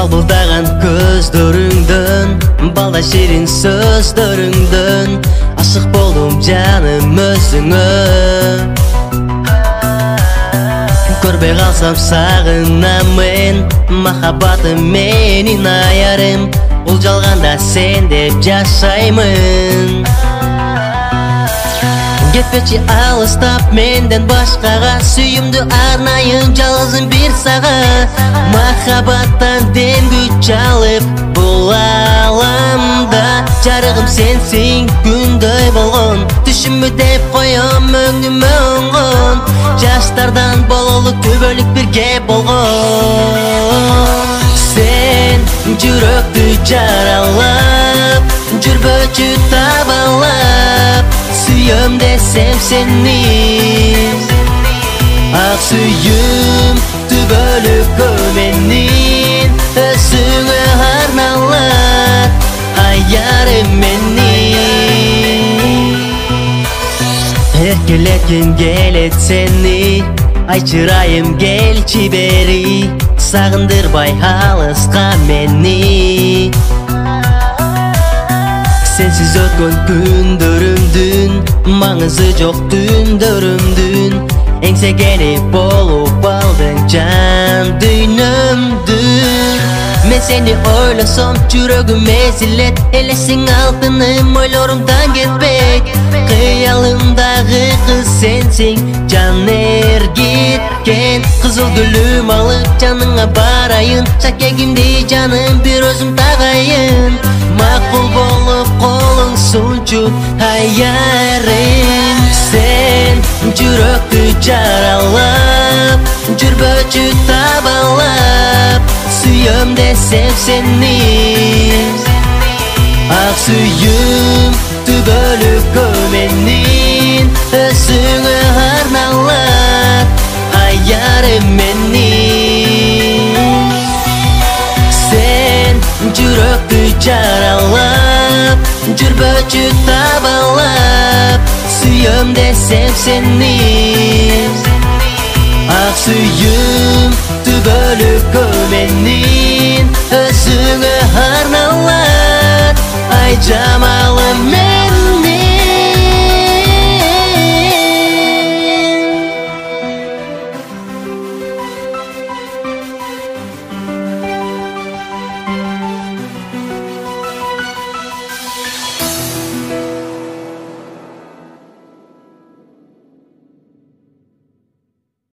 Балбылдаған көздөрүңдөн, балда ширин сөздөрүңдөн ашык болдум жаным өзүңө. Көрбөй калсам сагынам мен, махаббатым менин аярым. Бул жалганда сен деп жашаймын. Кетпечи алыстап менден башкага, сүйүмдү арнайын жалгызым бир сага. Махаббаттан дем күч алып бул ааламда жарыгым сенсиң күндөй болгон. Түшүмбү деп коем өңүмө оңгон, жаштардан бололук күбөлүк бирге болгон. Сен жүрөктү жаралап, жүрбөчү табалап, сүйөм десем сени. Ак сүйүм түбөлүккө менин, өзүңө арналат аярым менин. Эркелетким келет сени, ай чырайым келчи бери, сагындырбай алыска мени. Сенсиз өткөн күндөрүмдүн маңызы жок түндөрүмдүн, эңсегени болуп алдың жан дүйнөмдүн. Мен сени ойлосом жүрөгүм эзилет, элесиң алтыным ойлорумдан кетпейт. Кыялымдагы кыз сенсиң, жан эргиткен. Кызыл гүлүм алып жаныңа барайын, шакегимди жаным бир өзүм тагайын. Макул болуп колуң сунчу аярым. Сен жүрөктү жаралап, жүрбөчү табалап, сүйөм десем сени. Ак сүйүм түбөлүккө менин, өзүңө арналат аярым менин. Сен жүрөктү жаралап, жүрбөчү табалап, сүйөм десем сени. Ак сүйүм түбөлүккө менин, өзүңө арналат ай